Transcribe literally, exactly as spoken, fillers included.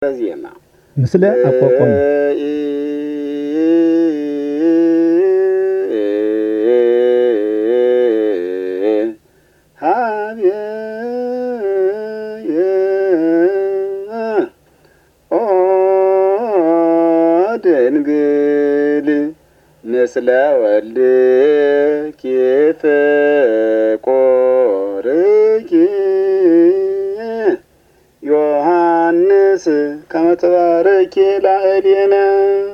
ዜማ ምስለ አቋቋም ድንግል ምስለ ወልድኪ ፍቁርኪ ዮሐንስ ከመ ትባርኪ ላዕሌነ